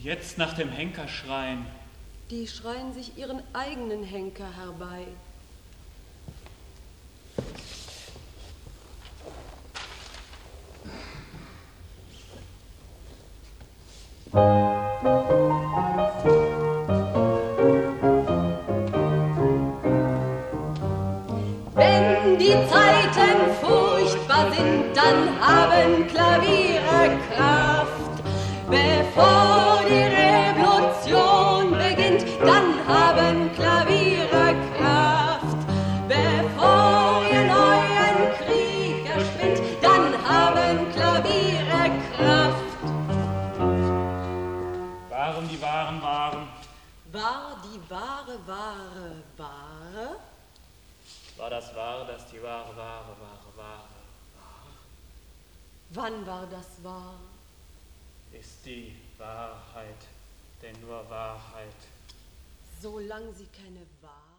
jetzt nach dem Henker schreien? Die schreien sich ihren eigenen Henker herbei. Wenn die Zeiten furchtbar sind, dann haben Klaviere Kraft. Bevor die Revolution beginnt, dann haben Klaviere Kraft. Bevor ihr neuen Krieg erspinnt, dann haben Klaviere Kraft. Waren die wahren Waren? War die wahre Ware Ware? War das wahr, dass die wahre Ware war? Wann war das wahr? Ist die Wahrheit denn nur Wahrheit? Solange sie keine Wahrheit